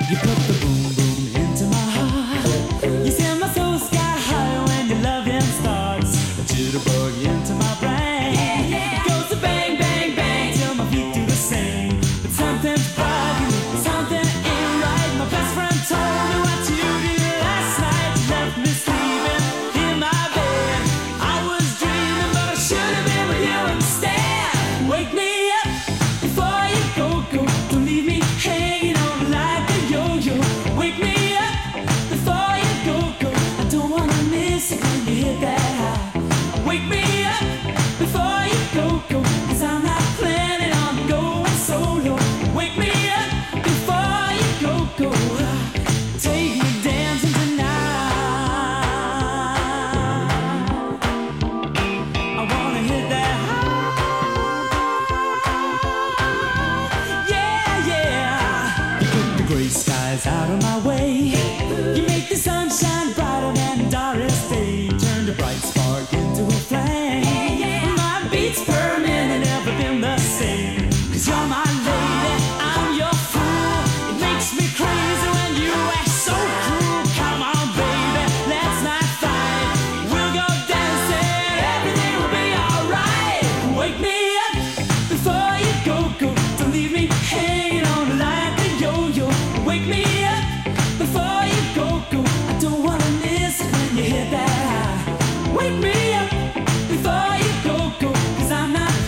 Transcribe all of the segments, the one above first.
You put the boom boom into my heart. You send my soul sky high when your loving starts. A jitterbug into my brain. It goes to bang, bang, bang till my feet do the same. But something's bugging me, something ain't right. My best friend told me what you did last night. You left me sleeping in my bed. I was dreaming, but I should have been with you instead. Wake me up before you go, go. Don't leave me hanging on like a yo-yo. Wake me up before you go, go. I don't wanna miss it when you hit that high. Wake me up before you go, go. 'Cause I'm not planning on going solo. Wake me up before you go, go. Take me dancing tonight. I wanna hit that high. Yeah, yeah. You put the gray skies out of my way. You make the sunshine brighter than Doris Day. Turn the bright spark into a flame. My beats per minute never been the same. 'Cause you're my lady, I'm your fool. It makes me crazy when you act so cruel. Come on, baby, let's not fight. We'll go dancing, everything will be alright. Wake me up before you go, go. Don't leave me hanging on like a yo-yo. Wake me up before you go, go. I don't wanna miss it when you hit that high. Wake me up before you go, go. 'Cause I'm not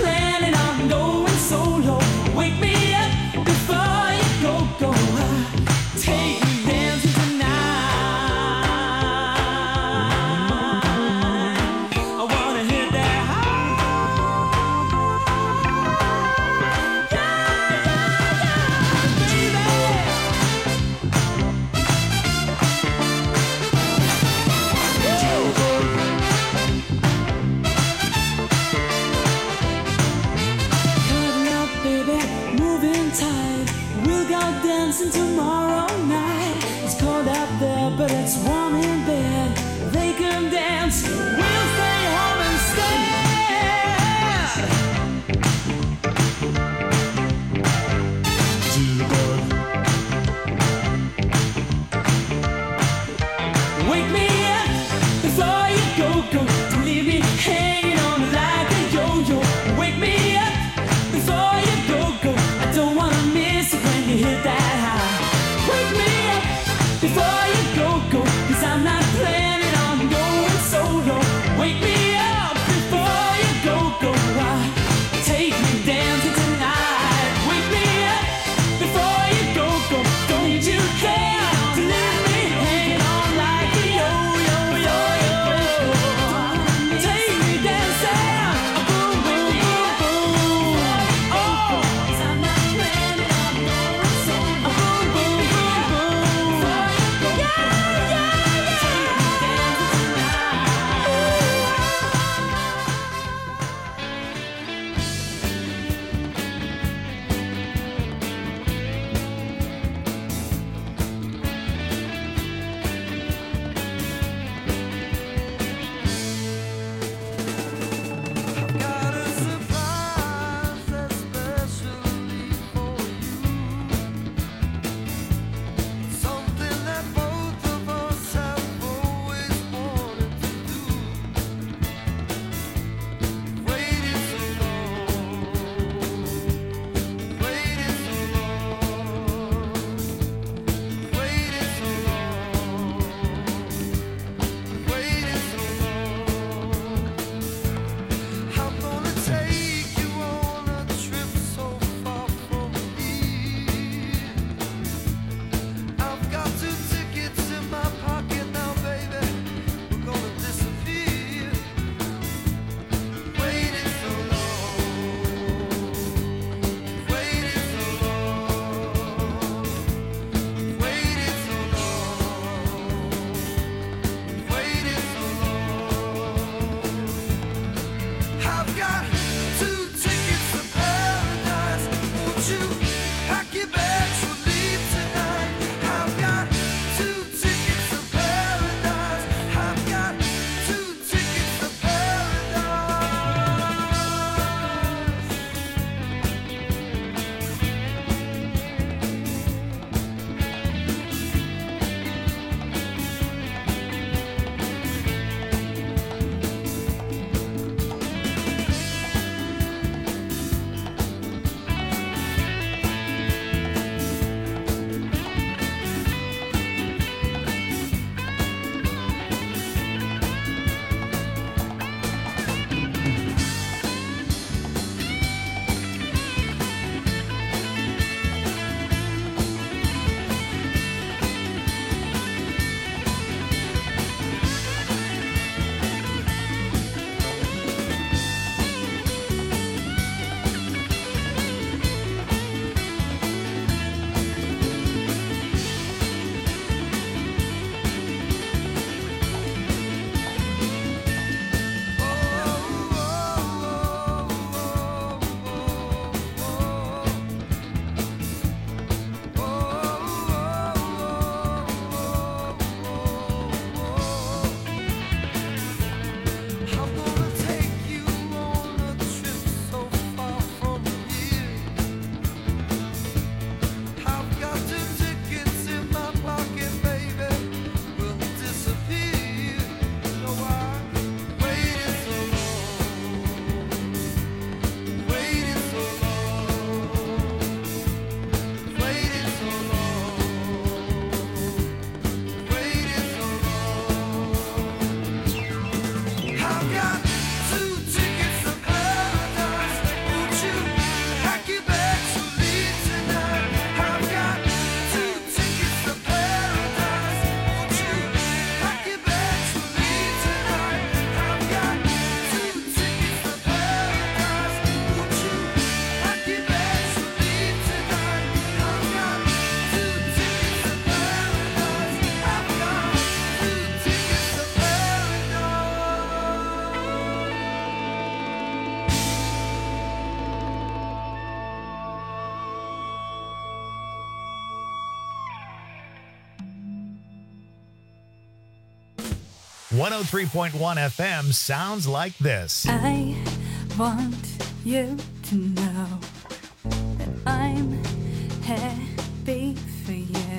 103.1 FM sounds like this. I want you to know that I'm happy for you.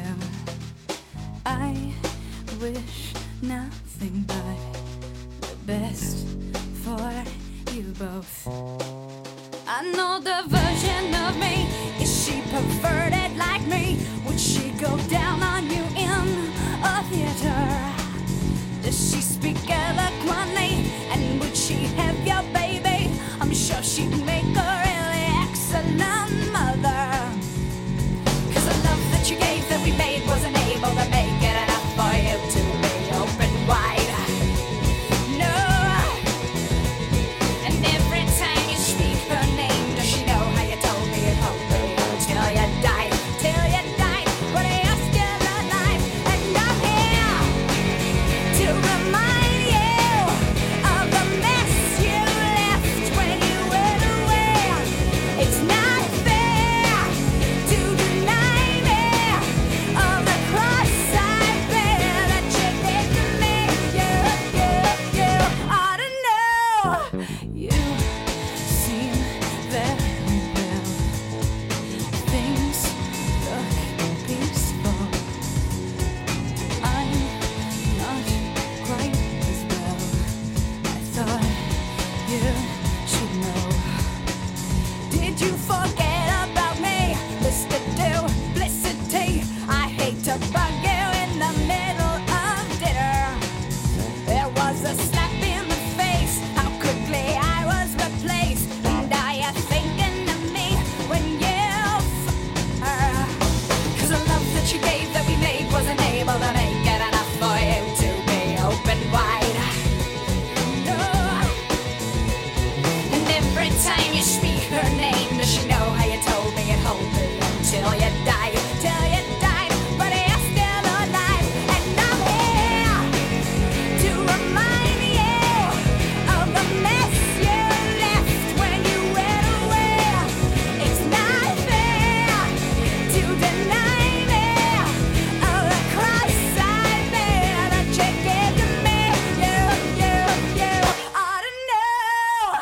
I wish nothing but the best for you both. I know the version of me. Is she perverted like me? Would she go down on you in a theater? Does she speak eloquently? And would she have your baby? I'm sure she'd make a really excellent mother. 'Cause the love that you gave that we made wasn't able to make it enough for you to be open wide. No. And every time you speak her name, does she know how you told me it hoped me till you died? Till you died, but you're still alive. And I'm here to remind you of the mess you left when you went away. It's not fair to deny me of the cross I bear that you did to me. You ought to know. You seem very well. Things look peaceful. I'm not quite as well. I thought you should know. Did you forget about me, Mr. Duplicity? I hate to bug you in the middle of dinner. There was a slap in the face. How quickly I was replaced. And are you thinking of me when you her? 'Cause the love that you gave that we made wasn't able to make it enough for you to be open wide. No. And every time you speak her name, does she know how you told me it hold me until you died? Till you died, but you're still alive. And I'm here to remind you of the mess you left when you went away. It's not fair to deny me of the cross I bear that you gave to me. You ought to know.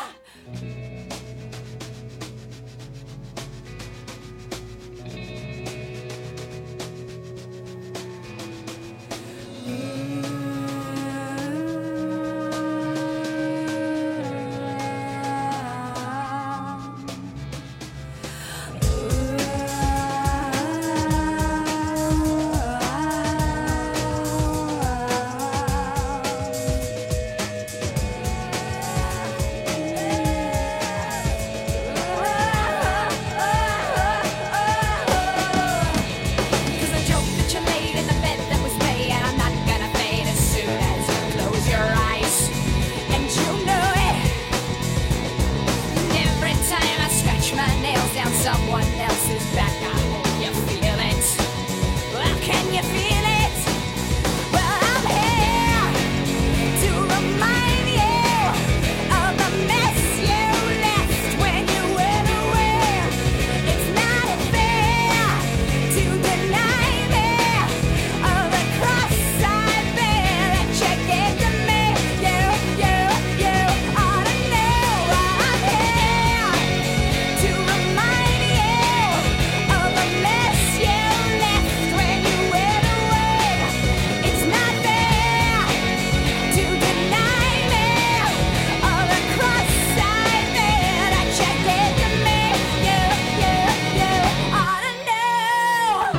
Cause the joke that you laid in the bed that was me, and I'm not gonna fade as soon as you close your eyes. And you know it. And every time I scratch my nails down someone else's back, I hope you feel it. Well, can you feel it? Well, I'm here to remind you of the mess you left when you went away. It's not fair to deny me of the cross I bear that you gave to me. You ought to know. I'm here to remind you of the mess you left when you went away. It's not fair to deny me of the cross I bear that you gave to me. You ought to know.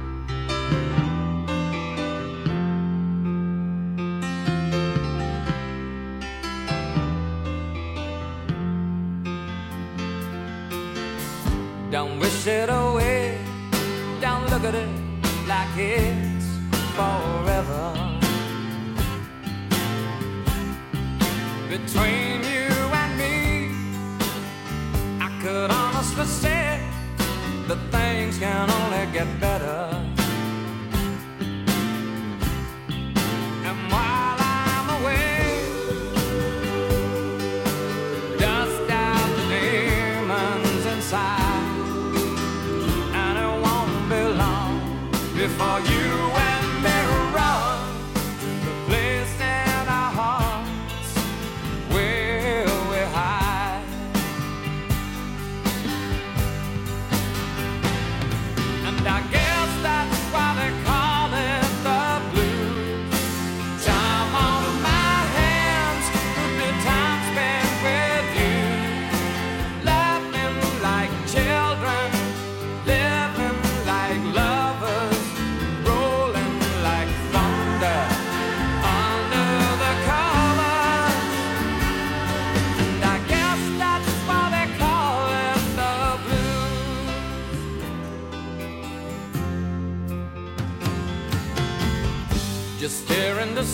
Don't wish it away. Don't look at it like it's forever. Between you and me, I could honestly say that things can only get better. And while I'm away, dust out the demons inside, and it won't be long before you and me run the place that I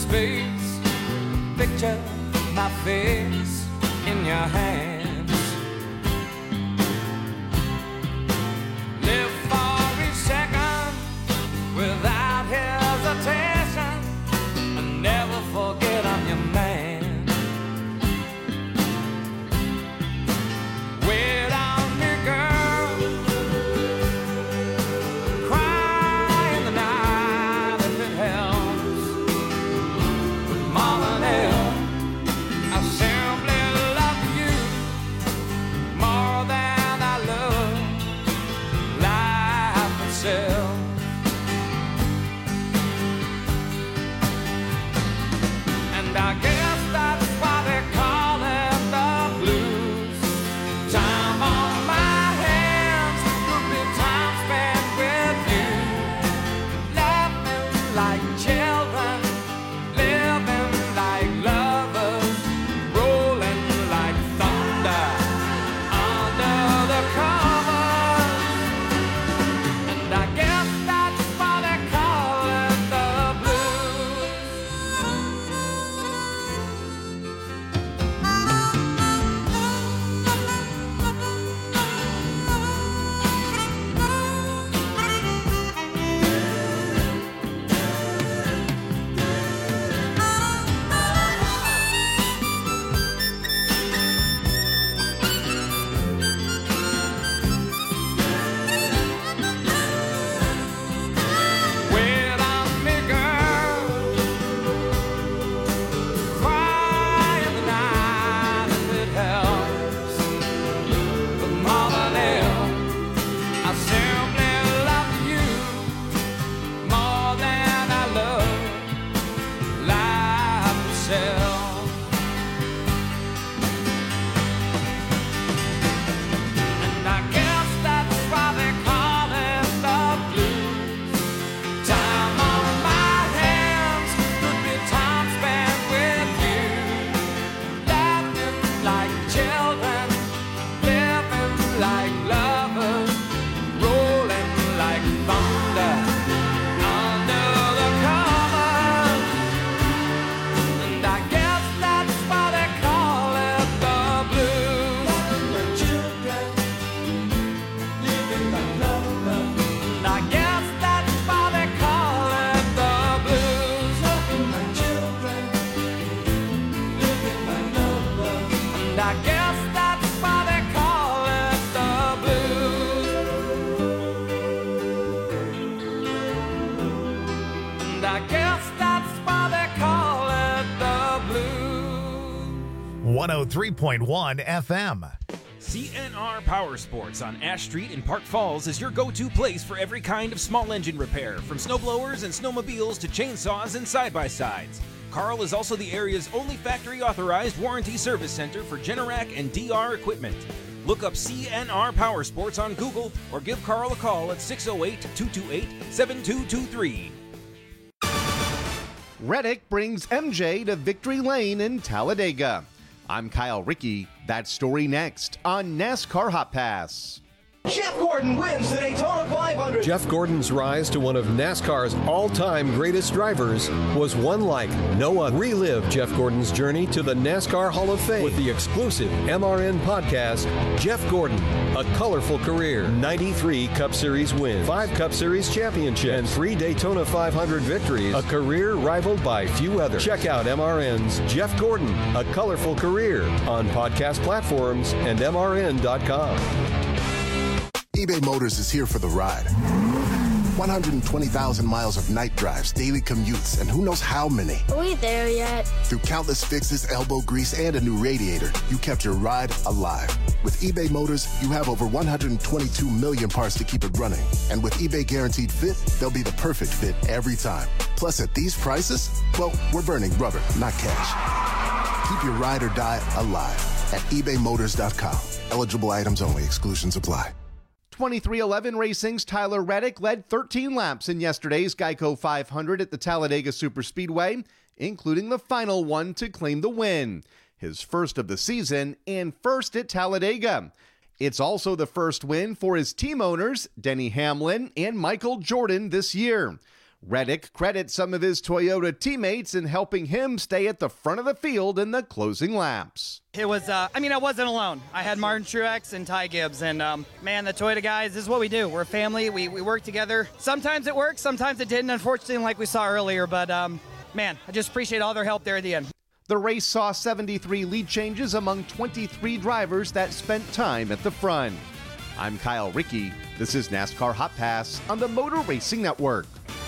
space. Picture my face in your hands. Live for each second without hesitation, and never forget I'm your man. Wait on me, girl. Cry in the night if it helps. More than ever, I simply love you more than I love life itself. And I guess that's why they call it the blues. Time on my hands could be time spent with you. Laughing like children, living like lovers, rolling like thunder under the covers. And I guess that's why they call it the blues. Wait on me, girl. Cry in the night if it helps. But more than ever, I simply love you more than I love life itself. And I guess that's why they call it the blues. Time on my hands could be time spent with you. Laughing like children, living like lovers, rolling like thunder under the covers. And I guess that's why they call it the blues. Like children, living like lovers. And I guess that's why they call it the blues. Like children, living like lovers. And I guess that's why they call it the blues. And I guess that's why they call it the blues. 103.1 FM. CNR Power Sports on Ash Street in Park Falls is your go-to place for every kind of small engine repair, from snowblowers and snowmobiles to chainsaws and side-by-sides. Carl is also the area's only factory-authorized warranty service center for Generac and DR equipment. Look up CNR Power Sports on Google or give Carl a call at 608-228-7223. Reddick brings MJ to Victory Lane in Talladega. I'm Kyle Rickey. That story next on NASCAR Hot Pass. Jeff Gordon wins the Daytona 500. Jeff Gordon's rise to one of NASCAR's all-time greatest drivers was one like no other. Relive Jeff Gordon's journey to the NASCAR Hall of Fame with the exclusive MRN podcast, Jeff Gordon, A Colorful Career. 93 Cup Series wins, 5 Cup Series championships, and 3 Daytona 500 victories. A career rivaled by few others. Check out MRN's Jeff Gordon, A Colorful Career on podcast platforms and MRN.com. eBay Motors is here for the ride. 120,000 miles of night drives, daily commutes, and who knows how many. Are we there yet? Through countless fixes, elbow grease, and a new radiator, you kept your ride alive. With eBay Motors, you have over 122 million parts to keep it running. And with eBay Guaranteed Fit, they'll be the perfect fit every time. Plus, at these prices, well, we're burning rubber, not cash. Keep your ride or die alive at ebaymotors.com. Eligible items only. Exclusions apply. 2311 Racing's Tyler Reddick led 13 laps in yesterday's Geico 500 at the Talladega Superspeedway, including the final one to claim the win. His first of the season and first at Talladega. It's also the first win for his team owners, Denny Hamlin and Michael Jordan, this year. Reddick credits some of his Toyota teammates in helping him stay at the front of the field in the closing laps. It was, I wasn't alone. I had Martin Truex and Ty Gibbs, and man, the Toyota guys, this is what we do. We're a family. We work together. Sometimes it works, sometimes it didn't, unfortunately, like we saw earlier, but man, I just appreciate all their help there at the end. The race saw 73 lead changes among 23 drivers that spent time at the front. I'm Kyle Rickey. This is NASCAR Hot Pass on the Motor Racing Network.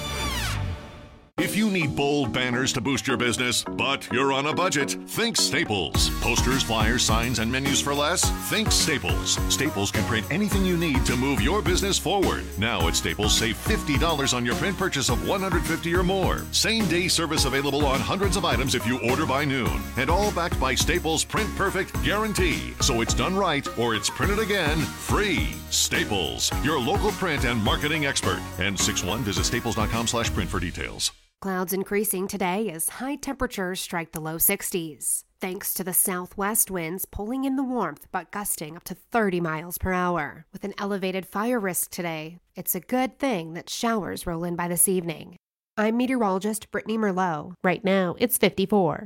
If you need bold banners to boost your business, but you're on a budget, think Staples. Posters, flyers, signs, and menus for less? Think Staples. Staples can print anything you need to move your business forward. Now at Staples, save $50 on your print purchase of $150 or more. Same-day service available on hundreds of items if you order by noon. And all backed by Staples' Print Perfect guarantee. So it's done right or it's printed again free. Staples, your local print and marketing expert. And 6-1, visit staples.com/print for details. Clouds increasing today as high temperatures strike the low 60s. Thanks to the southwest winds pulling in the warmth but gusting up to 30 miles per hour. With an elevated fire risk today, it's a good thing that showers roll in by this evening. I'm meteorologist Brittany Merlot. Right now, it's 54.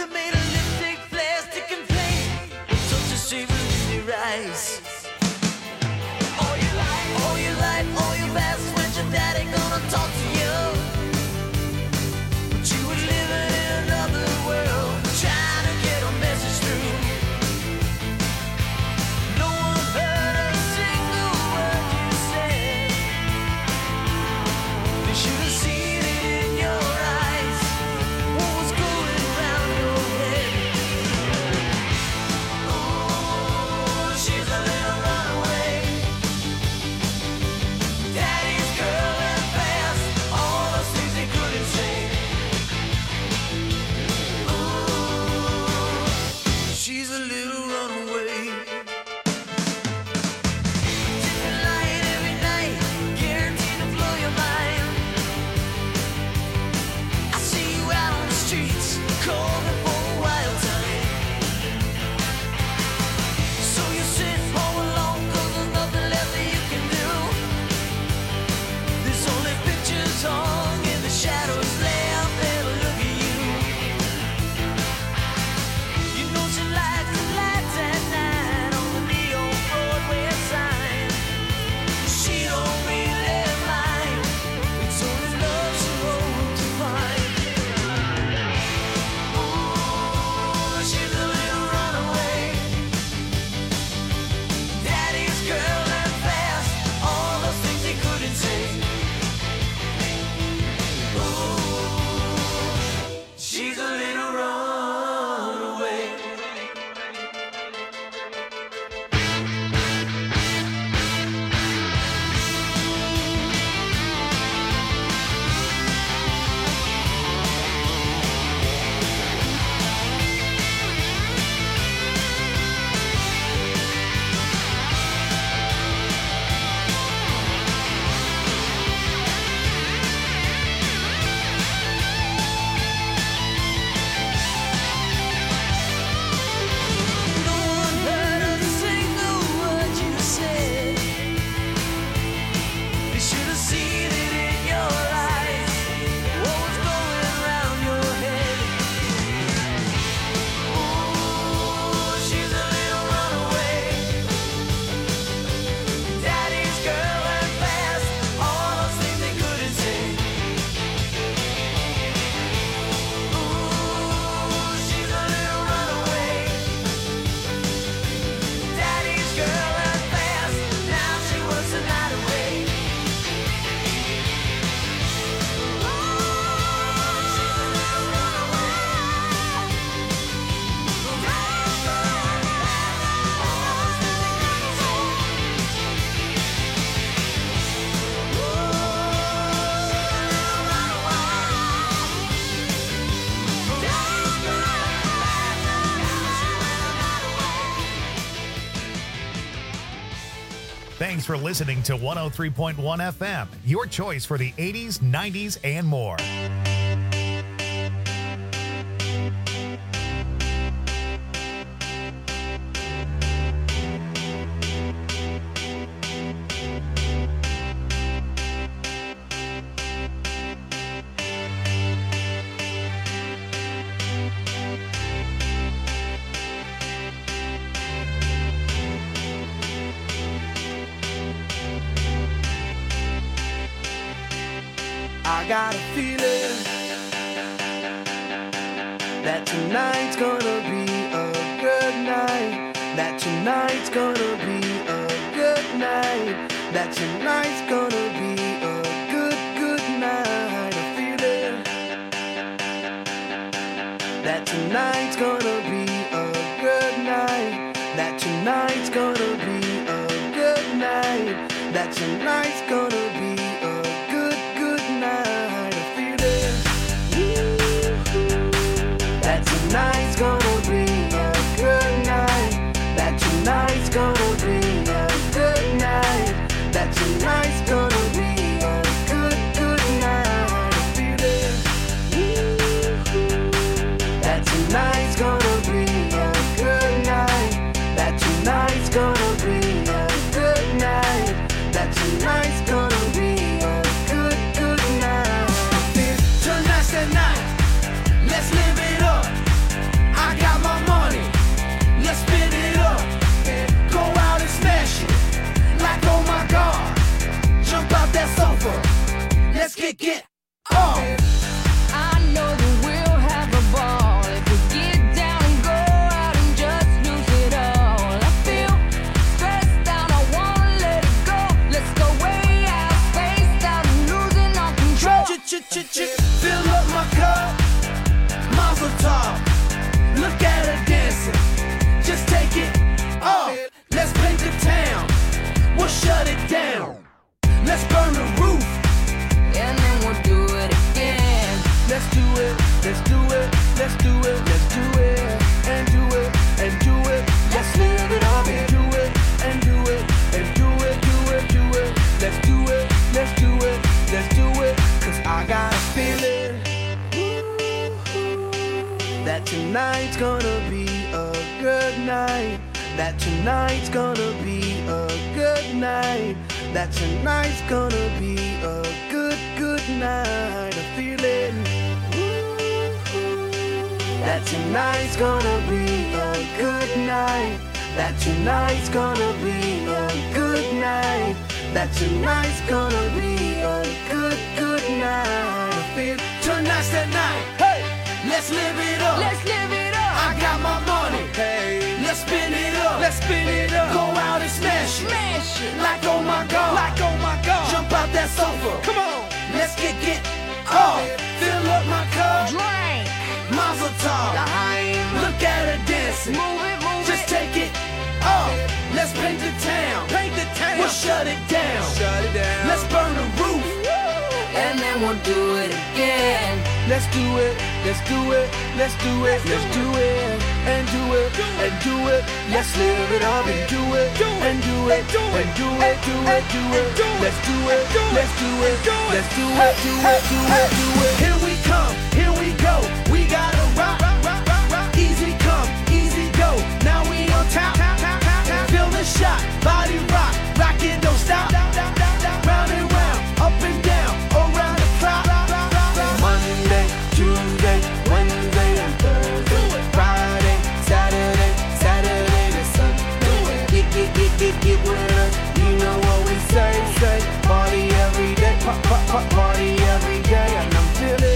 have made a lipstick plastic and plain, with such a savor in your eyes. All your life, all your past, when your daddy gonna talk to you. But you were living in another world, trying to get a message through. No one heard a single word you said. They should have seen it in your eyes, what was going round your head. Oh, she's a little runaway, daddy's girl and fast, all those things they couldn't say. Oh, she's a little runaway. Different light every night, guaranteed to blow your mind. I see you out on the streets, calling for a wild time. So you sit home alone, 'cause there's nothing left that you can do. There's only pictures hung in the shadows left there to look at you. You know she likes the lights at night on the neon Broadway sign. She don't really mind, it's only love she hopes to find. Oh, she's a little runaway, daddy's girl and fast, all those things he couldn't say. Oh, she's a little runaway. No one heard a single word you said. They should have seen it in your eyes, what was going round your head. Oh, she's a little runaway, daddy's girl and fast, all those things they couldn't say. Oh, she's a little runaway, daddy's girl and fast, now she works the night away. Thanks for listening to 103.1 FM, your choice for the 80s, 90s, and more. I got a feeling that tonight's gonna be a good night. That tonight's gonna be a good night. That tonight's gonna be a good night. A feeling that tonight's gonna be a good night. That tonight's gonna be a good night. That tonight's gonna be a good night. A feeling that tonight's gonna be a good night. That tonight's gonna be a good night. That tonight's gonna be a good night. A feeling that tonight's gonna be a good night. That tonight's gonna be a good night. That tonight's gonna be a good night. Tonight's the night, let's live it up. I know that we'll have a ball if we get down and go out and just lose it all. I feel stressed out, I wanna let it go. Let's go way out, spaced out, and losing all control. Fill up my cup, Mazel tov. Look at her dancing, just take it off. Let's paint the town, we'll shut it down. Let's burn the roof, and then we'll do it again. let's do it, let's do it, let's do it, let's do it, and do it, and do it. Let's live it up and do it, and do it, and do it, do it, do it. Let's do it, let's do it, let's do it. Cause I got a feeling that tonight's gonna be a good night. That tonight's gonna be a good night. That tonight's gonna be a good, good night. A feeling that tonight's gonna be a good night. That tonight's gonna be a good night. That tonight's gonna be a good, good night. I feel tonight's the night. Hey, let's live it up. Let's live it up. I got my money. Hey, let's spin it up. Let's spin it up. Go out and smash it. Smash it. Like oh my god. Like, oh my God. Jump out that sofa. Come on. Let's get off. Fill up my cup. Drink. Mazel tov. Look at her dancing. Move it, move Just it. take it off. Let's paint the town. Paint the town. We'll shut it down. Shut it down. Let's burn the roof. And then we'll do it again. Let's do it. Let's do it. Let's do it. Let's do it. And do it. And do it. Let's live it up and do it. And do it. And do it. Do it. Do it. Let's do it. Let's do it. Let's do it. Do it. Do it. Do it. Here we come. Here we go. We gotta rock. Easy come. Easy go. Now we on top. Feel the shot. Body rock. Rock it. Don't stop. Round and round. Up and down. Around the clock. Monday, Tuesday, Wednesday, and Thursday. Friday, Saturday, Saturday to Sunday. Get with us. You know what we say. Party every day. Party every day. And I'm feeling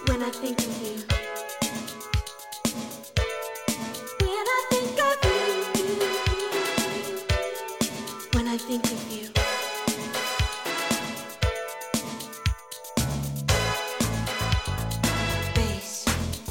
when I think of you. When I think of you. When I think of you. Bass.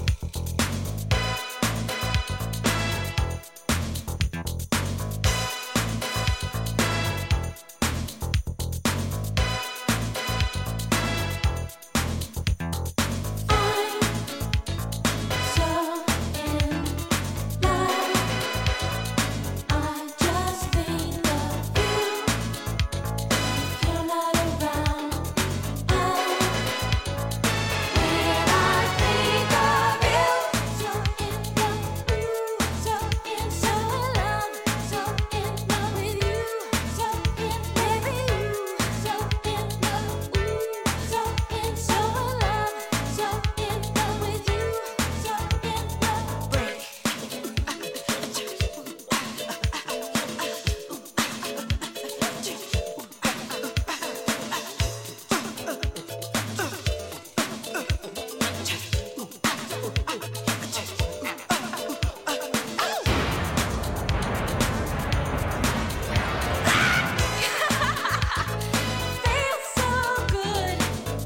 Feels so good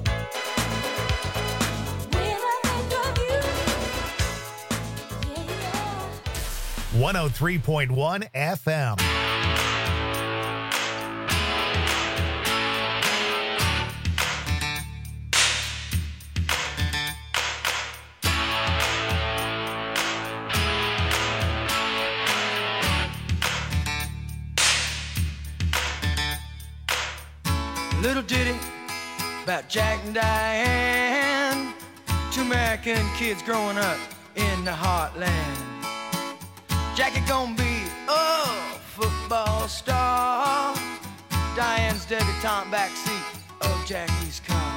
when I think of you. Yeah. 103.1 FM. Little ditty about Jack and Diane, two American kids growing up in the heartland. Jackie gonna be a football star, Diane's debutante backseat of Jackie's car.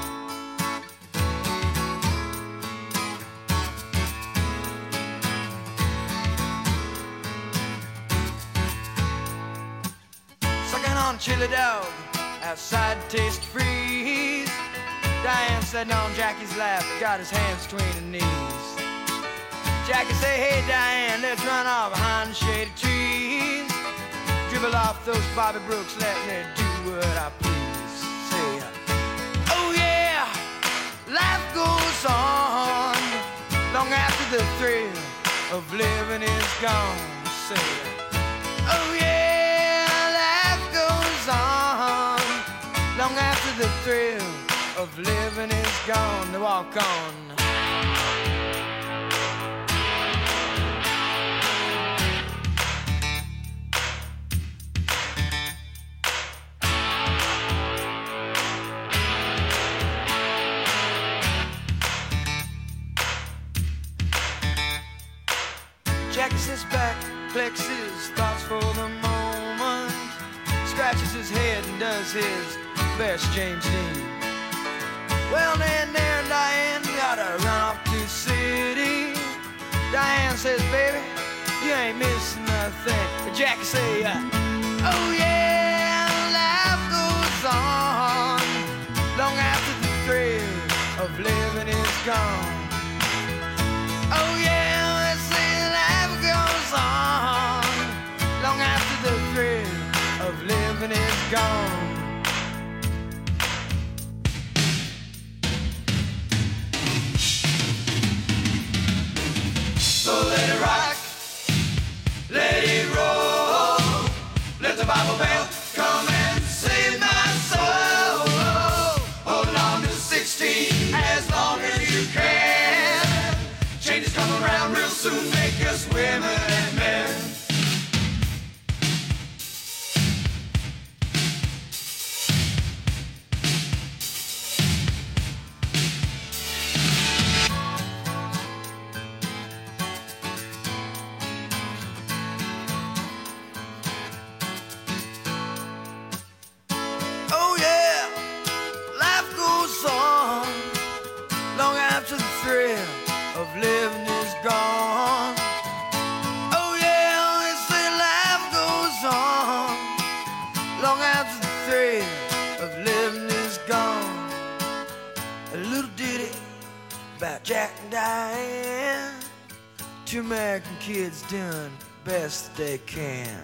Sucking on a chili dog outside to taste freeze. Diane sitting on Jackie's lap, got his hands between her knees. Jackie say, hey Diane, let's run off behind the shady trees. Dribble off those Bobby Brooks, let me do what I please. Say, oh yeah, life goes on long after the thrill of living is gone. Say, oh yeah, life goes on long after the thrill of living is gone. To walk on. Jackie sits back, collects his thoughts for the moment, scratches his head and does his best James Dean. Well, then there and Diane gotta run off to the city. Diane says, baby, you ain't missing nothing. But Jackie say, oh yeah, life goes on long after the thrill of living is gone. Oh yeah, they say life goes on long after the thrill of living is gone. So let it rock, let it roll, let the Bible Belt come and save my soul. Hold on to 16 as long as you can. Change is coming around real soon, make us women and men. Oh yeah, life goes on long after the thrill of living is gone. Oh yeah, they say life goes on long after the thrill of living is gone. A little ditty about Jack and Diane. Two American kids doing best they can.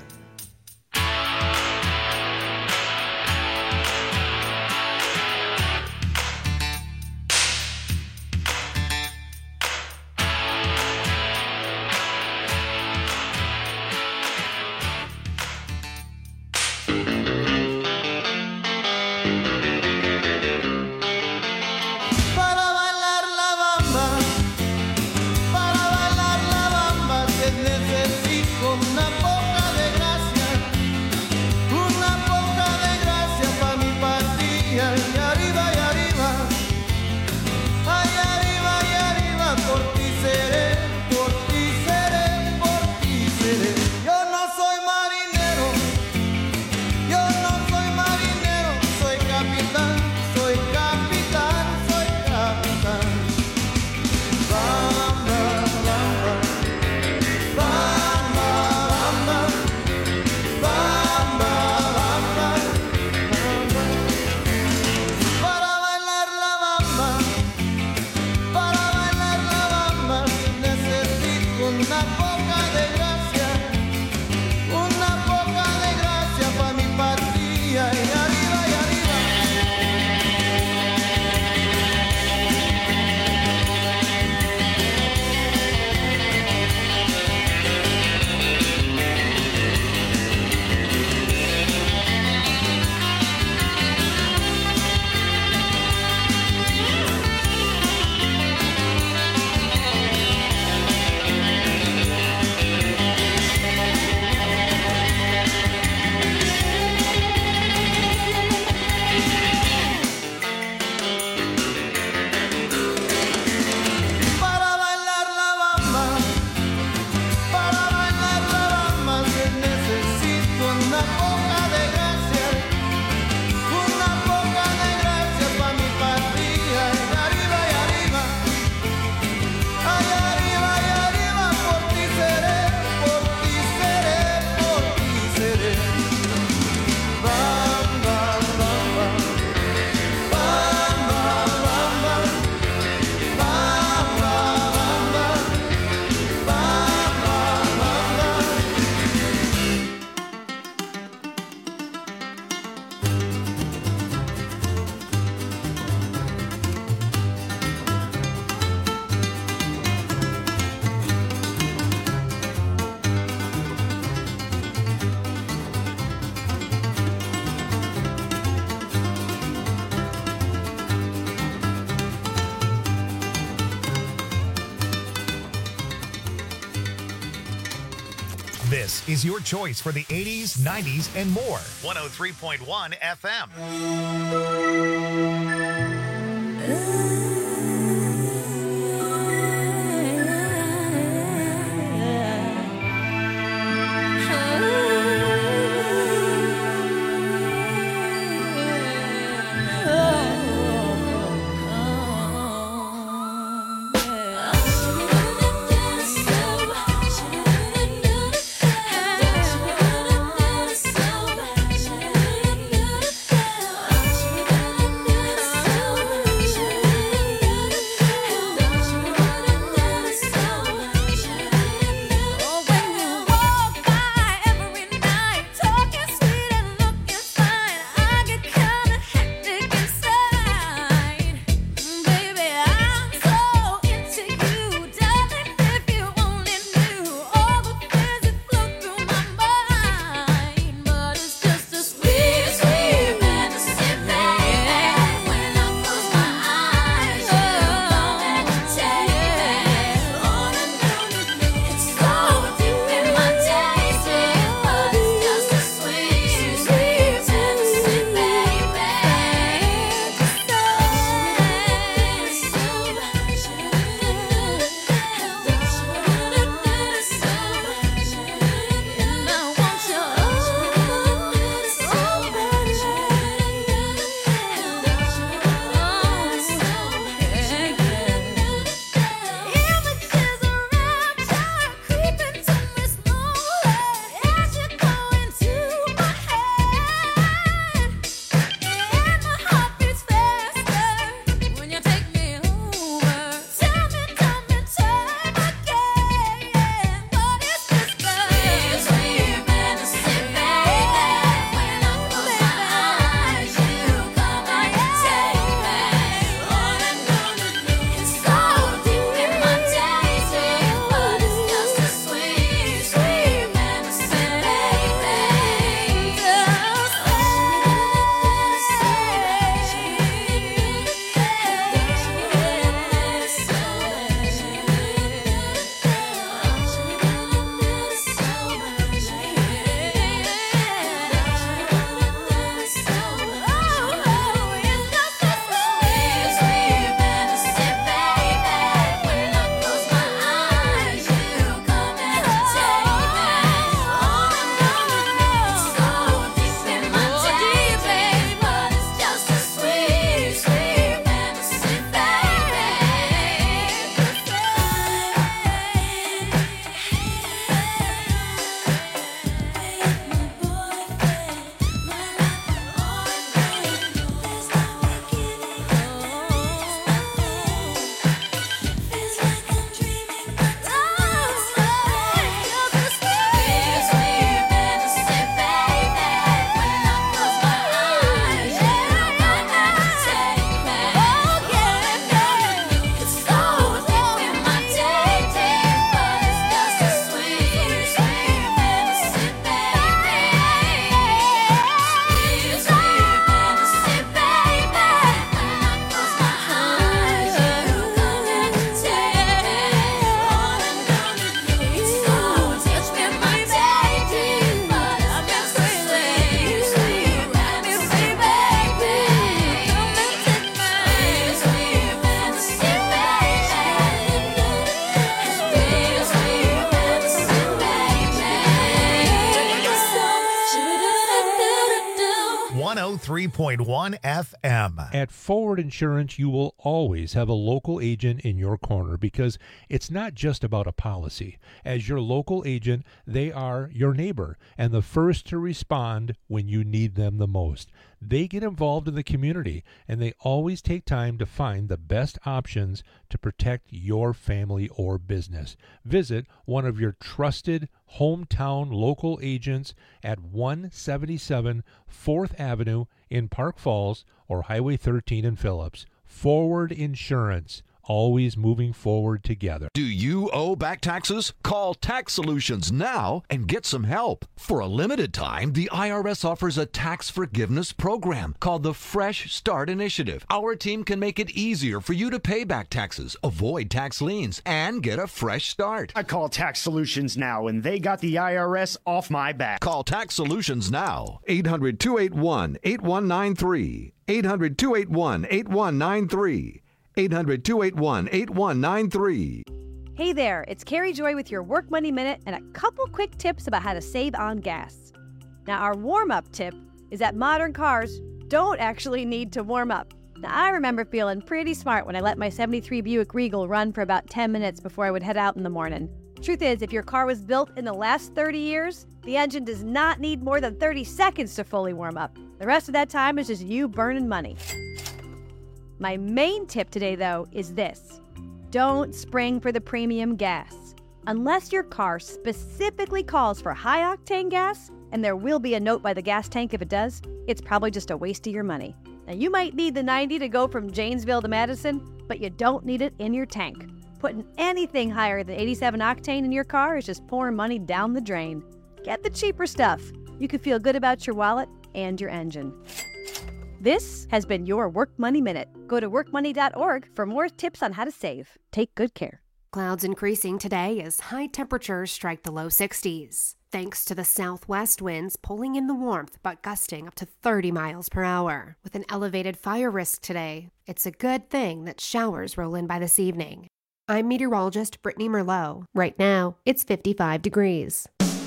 This is your choice for the 80s, 90s, and more. 103.1 FM. Thank you. 103.1 FM. At Forward Insurance, you will always have a local agent in your corner because it's not just about a policy. As your local agent, they are your neighbor and the first to respond when you need them the most. They get involved in the community, and they always take time to find the best options to protect your family or business. Visit one of your trusted hometown local agents at 177 4th Avenue in Park Falls or Highway 13 in Phillips. Forward Insurance, always moving forward together. Do you owe back taxes? Call Tax Solutions now and get some help. For a limited time, the IRS offers a tax forgiveness program called the Fresh Start Initiative. Our team can make it easier for you to pay back taxes, avoid tax liens, and get a fresh start. I call Tax Solutions now, and they got the IRS off my back. Call Tax Solutions now. 800-281-8193. 800-281-8193. 800-281-8193. Hey there, it's Carrie Joy with your Work Money Minute and a couple quick tips about how to save on gas. Now, our warm-up tip is that modern cars don't actually need to warm up. Now, I remember feeling pretty smart when I let my 73 Buick Regal run for about 10 minutes before I would head out in the morning. Truth is, if your car was built in the last 30 years, the engine does not need more than 30 seconds to fully warm up. The rest of that time is just you burning money. My main tip today, though, is this. Don't spring for the premium gas. Unless your car specifically calls for high-octane gas, and there will be a note by the gas tank if it does, it's probably just a waste of your money. Now, you might need the 90 to go from Janesville to Madison, but you don't need it in your tank. Putting anything higher than 87 octane in your car is just pouring money down the drain. Get the cheaper stuff. You can feel good about your wallet and your engine. This has been your Work Money Minute. Go to workmoney.org for more tips on how to save. Take good care. Clouds increasing today as high temperatures strike the low 60s. Thanks to the southwest winds pulling in the warmth but gusting up to 30 miles per hour. With an elevated fire risk today, it's a good thing that showers roll in by this evening. I'm meteorologist Brittany Merlot. Right now, it's 55 degrees.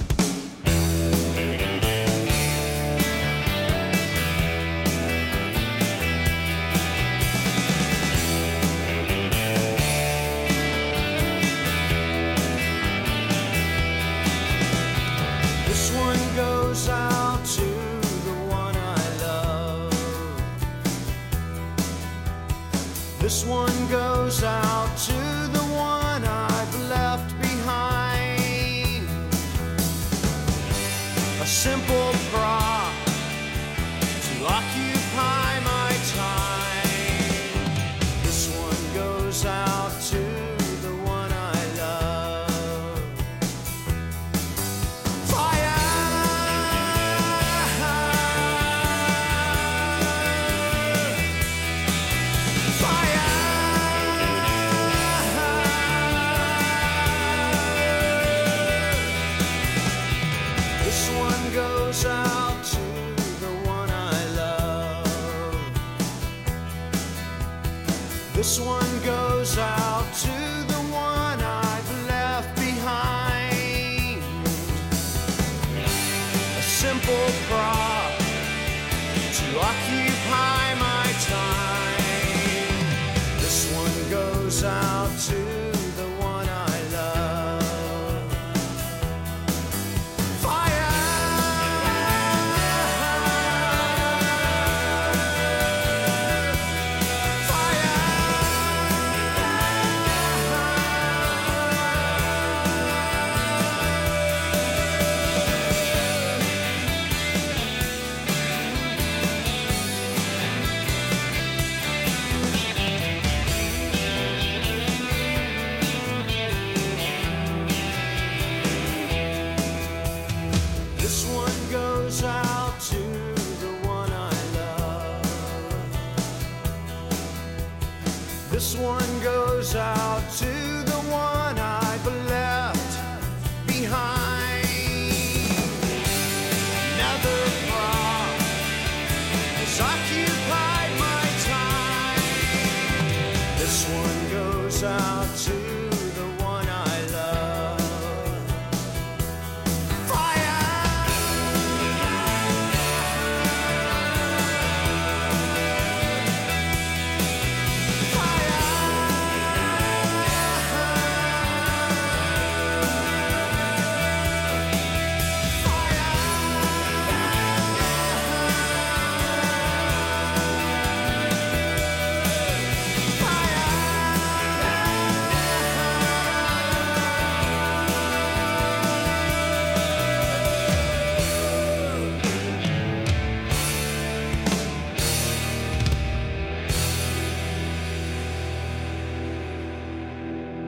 Goes out to the one I love. This one goes out to the one I've left behind.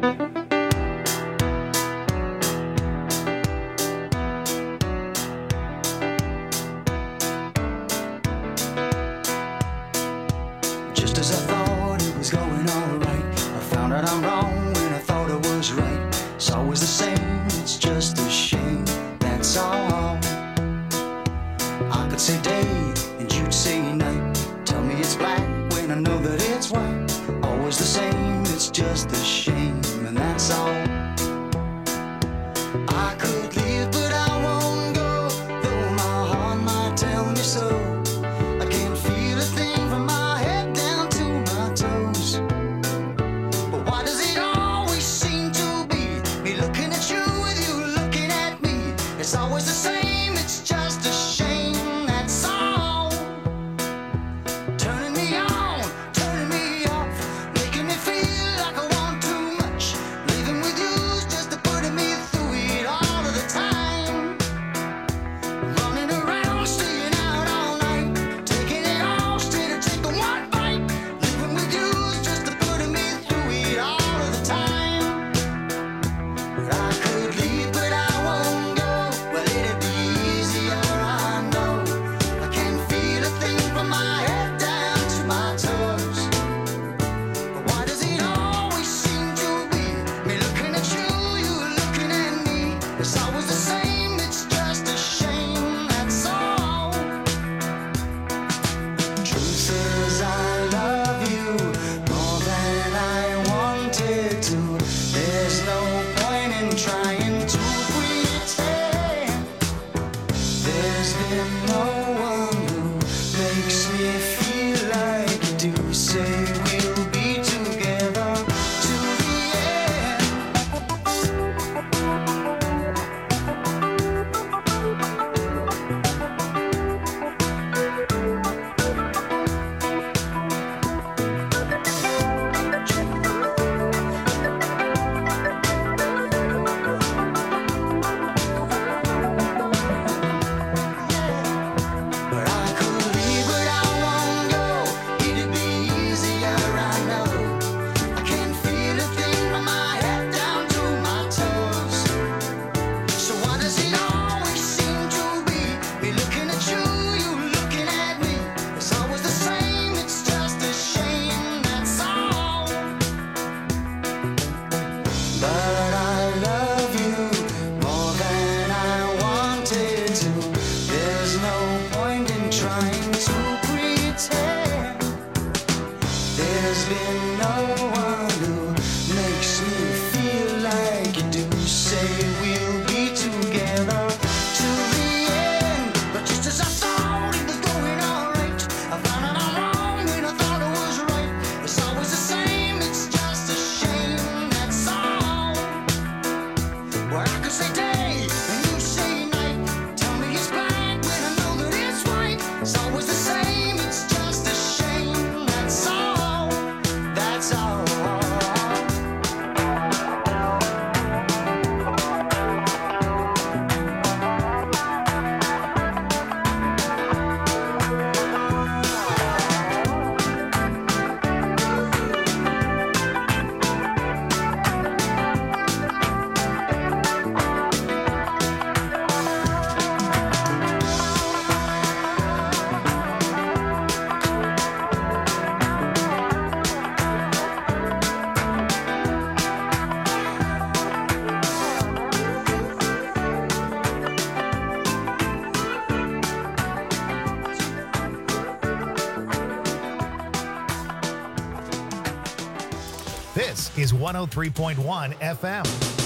Just as I thought it was going alright, I found out I'm wrong when I thought I was right. It's always the same, it's just a shame, that's all. I could say day and you'd say night. Tell me it's black when I know that it's white. Always the same, it's just a shame, and that's all. I could leave but I won't go, though my heart might tell me so. I can't feel a thing from my head down to my toes. But why does it always seem to be me looking at you with you looking at me? It's always the same, it's just a shame, that's all. Turning me on, turning me off, making me feel like I want too much. Living with you's just putting me through it all of the time. Running around, staying out all night, taking it all straight to take the one bite. Living with you's just putting me through it all of the time. I could leave, but I won't go. Well, it'd be easier, I know. I can't feel a thing from my head down to my toes. But why does it always seem to be me looking at you, you looking at me? It's always the same, it's just a shame, that's all. Truth is, I love you more than I wanted to. There's no point in trying to pretend. There's been no one who makes me feel like you do. Say we'll be together to the But I could leave, but I won't go. It'd be easier, I know. I can't feel a thing from my head down to my toes. So why does it always seem to be me looking at you, you looking at me? It's always the same, it's just a shame, that's all. But I love you more than I wanted to. There's no point in trying to pretend. There's been no one who makes me feel like you do. Say we'll be together to the end. But just as I thought it was going alright, I found out I'm wrong when I thought I was right. It's always the same, it's just a shame, that's all. Well, I could say day and you say night. Tell me it's black when I know that it's white. It's always the same, it's just a shame, that's all. That's all. This is 103.1 FM.